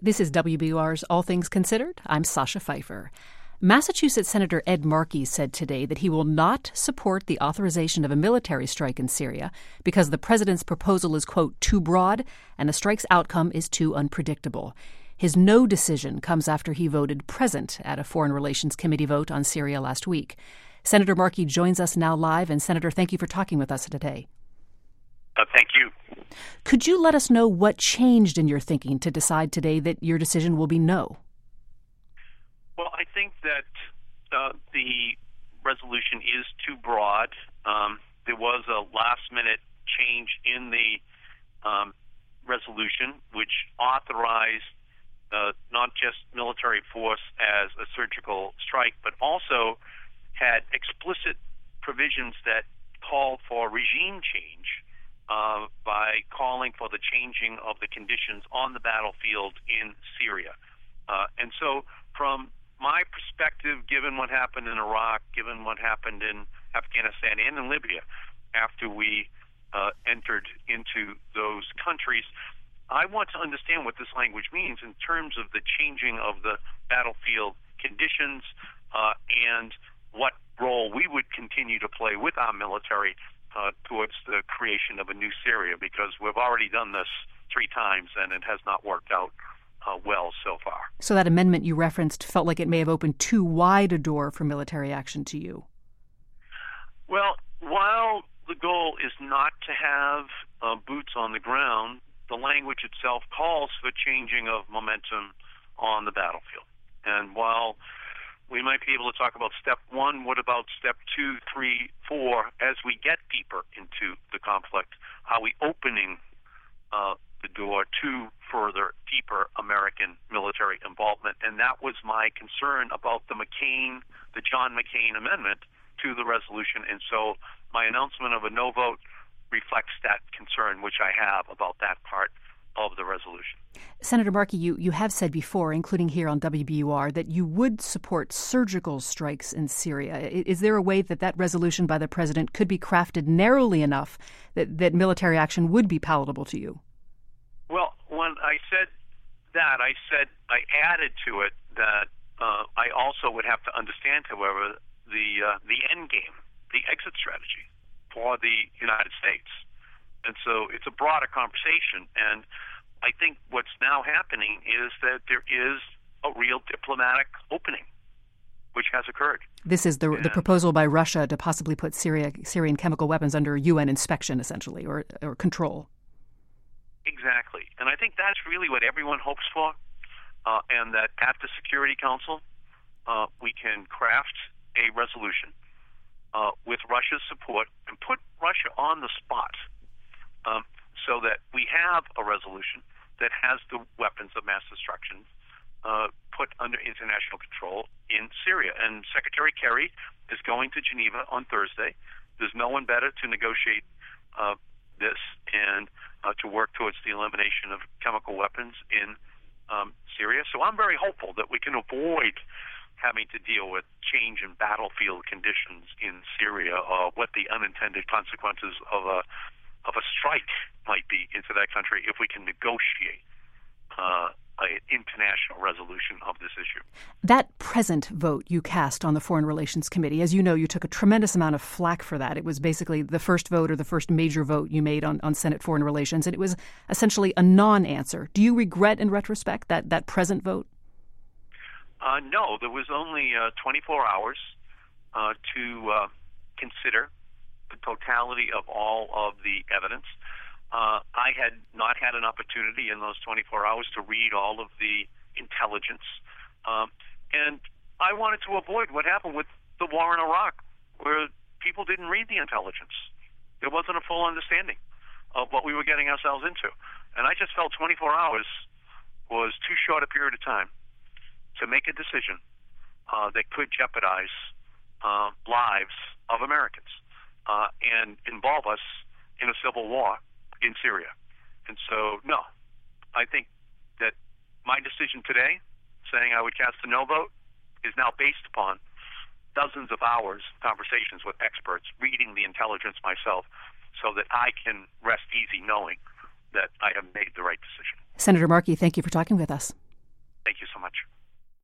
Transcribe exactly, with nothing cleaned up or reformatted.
This is W B U R's All Things Considered. I'm Sasha Pfeiffer. Massachusetts Senator Ed Markey said today that he will not support the authorization of a military strike in Syria because the president's proposal is, quote, too broad and the strike's outcome is too unpredictable. His no decision comes after he voted present at a Foreign Relations Committee vote on Syria last week. Senator Markey joins us now live. And, Senator, thank you for talking with us today. Uh, thank you. Could you let us know what changed in your thinking to decide today that your decision will be no? Well, I think that uh, the resolution is too broad. Um, there was a last-minute change in the um, resolution, which authorized uh, not just military force as a surgical strike, but also had explicit provisions that called for regime change uh, by calling for the changing of the conditions on the battlefield in Syria. Uh, and so from my perspective, given what happened in Iraq, given what happened in Afghanistan and in Libya after we uh, entered into those countries, I want to understand what this language means in terms of the changing of the battlefield conditions uh, and what role we would continue to play with our military uh, towards the creation of a new Syria, because we've already done this three times and it has not worked out Uh, well so far. So that amendment you referenced felt like it may have opened too wide a door for military action to you. Well, while the goal is not to have uh, boots on the ground, the language itself calls for changing of momentum on the battlefield. And while we might be able to talk about step one, what about step two, three, four, as we get deeper into the conflict? Are we opening uh, the door to further, deeper American military involvement? And that was my concern about the McCain, the John McCain amendment to the resolution. And so my announcement of a no vote reflects that concern, which I have about that part of the resolution. Senator Markey, you, you have said before, including here on W B U R, that you would support surgical strikes in Syria. Is there a way that that resolution by the president could be crafted narrowly enough that, that military action would be palatable to you? Well, when I said that, I said I added to it that uh, I also would have to understand, however, the uh, the end game, the exit strategy for the United States. And so it's a broader conversation. And I think what's now happening is that there is a real diplomatic opening, which has occurred. This is the and, the proposal by Russia to possibly put Syria, Syrian chemical weapons under U N inspection, essentially, or or control. Exactly. And I think that's really what everyone hopes for, uh, and that at the Security Council, uh, we can craft a resolution uh, with Russia's support and put Russia on the spot um, so that we have a resolution that has the weapons of mass destruction uh, put under international control in Syria. And Secretary Kerry is going to Geneva on Thursday. There's no one better to negotiate uh, this and Uh, to work towards the elimination of chemical weapons in um, Syria. So I'm very hopeful that we can avoid having to deal with change in battlefield conditions in Syria, or what the unintended consequences of a of a strike might be into that country if we can negotiate uh, an international resolution of this issue. That present vote you cast on the Foreign Relations Committee, as you know, you took a tremendous amount of flack for that. It was basically the first vote or the first major vote you made on, on Senate Foreign Relations, and it was essentially a non-answer. Do you regret in retrospect that, that present vote? Uh, no, there was only uh, twenty-four hours uh, to uh, consider the totality of all of the evidence. Uh, I had not had an opportunity in those twenty-four hours to read all of the intelligence. Um, and I wanted to avoid what happened with the war in Iraq, where people didn't read the intelligence. There wasn't a full understanding of what we were getting ourselves into. And I just felt twenty-four hours was too short a period of time to make a decision uh, that could jeopardize uh, lives of Americans uh, and involve us in a civil war in Syria. And so, no, I think that my decision today, saying I would cast a no vote, is now based upon dozens of hours of conversations with experts, reading the intelligence myself, so that I can rest easy knowing that I have made the right decision. Senator Markey, thank you for talking with us.